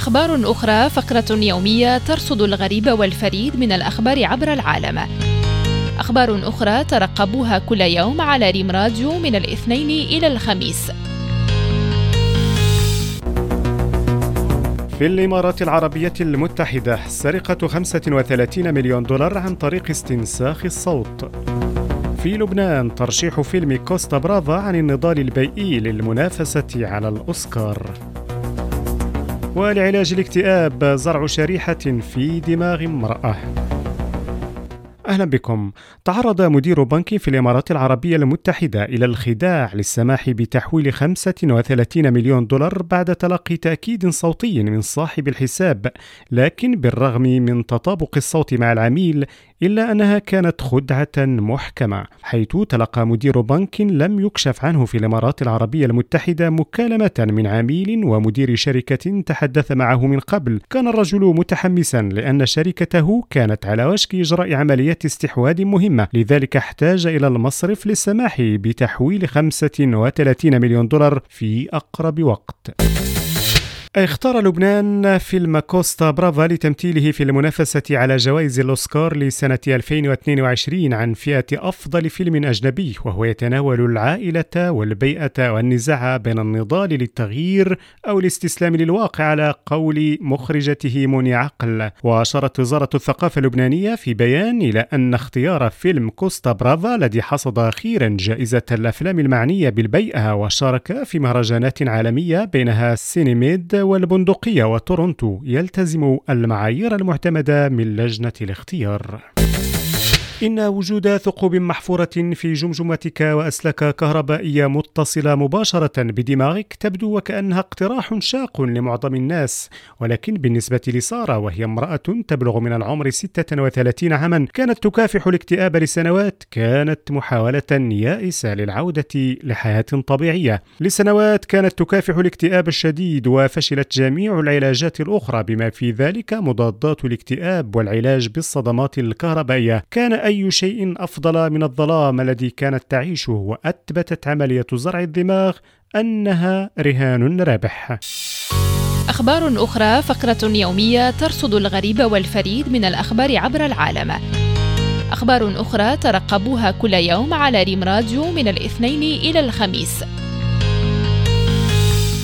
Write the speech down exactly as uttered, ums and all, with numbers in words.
أخبار أخرى، فقرة يومية ترصد الغريب والفريد من الأخبار عبر العالم. أخبار أخرى ترقبوها كل يوم على ريم راديو من الاثنين إلى الخميس. في الإمارات العربية المتحدة سرقة خمسة وثلاثين مليون دولار عن طريق استنساخ الصوت. في لبنان ترشيح فيلم كوستا برافا عن النضال البيئي للمنافسة على الأوسكار. ولعلاج الاكتئاب زرع شريحة في دماغ امرأة. أهلا بكم. تعرض مدير بنك في الإمارات العربية المتحدة إلى الخداع للسماح بتحويل خمسة وثلاثين مليون دولار بعد تلقي تأكيد صوتي من صاحب الحساب، لكن بالرغم من تطابق الصوت مع العميل إلا أنها كانت خدعة محكمة، حيث تلقى مدير بنك لم يكشف عنه في الإمارات العربية المتحدة مكالمة من عميل ومدير شركة تحدث معه من قبل. كان الرجل متحمسا لأن شركته كانت على وشك إجراء عملية استحواذ مهمة، لذلك احتاج إلى المصرف للسماح بتحويل خمسة وثلاثين مليون دولار في أقرب وقت. اختار لبنان فيلم كوستا برافا لتمثيله في المنافسة على جوائز الأوسكار لسنة ألفين واثنين وعشرين عن فئة أفضل فيلم أجنبي، وهو يتناول العائلة والبيئة والنزاع بين النضال للتغيير أو الاستسلام للواقع على قول مخرجته موني عقل. وأشارت وزارة الثقافة اللبنانية في بيان إلى أن اختيار فيلم كوستا برافا الذي حصد أخيرا جائزة الأفلام المعنية بالبيئة وشارك في مهرجانات عالمية بينها سينيميد والبندقية وتورونتو يلتزم المعايير المعتمدة من لجنة الاختيار. إن وجود ثقوب محفورة في جمجمتك وأسلاك كهربائية متصلة مباشرة بدماغك تبدو وكأنها اقتراح شاق لمعظم الناس، ولكن بالنسبة لسارة، وهي امرأة تبلغ من العمر ستة وثلاثين عاما كانت تكافح الاكتئاب لسنوات، كانت محاولة يائسة للعودة لحياة طبيعية. لسنوات كانت تكافح الاكتئاب الشديد وفشلت جميع العلاجات الأخرى بما في ذلك مضادات الاكتئاب والعلاج بالصدمات الكهربائية. كان أي شيء أفضل من الظلام الذي كانت تعيشه، وأثبتت عملية زرع الدماغ أنها رهان رابح. أخبار أخرى، فقرة يومية ترصد الغريب والفريد من الأخبار عبر العالم. أخبار أخرى ترقبوها كل يوم على ريم راديو من الاثنين إلى الخميس.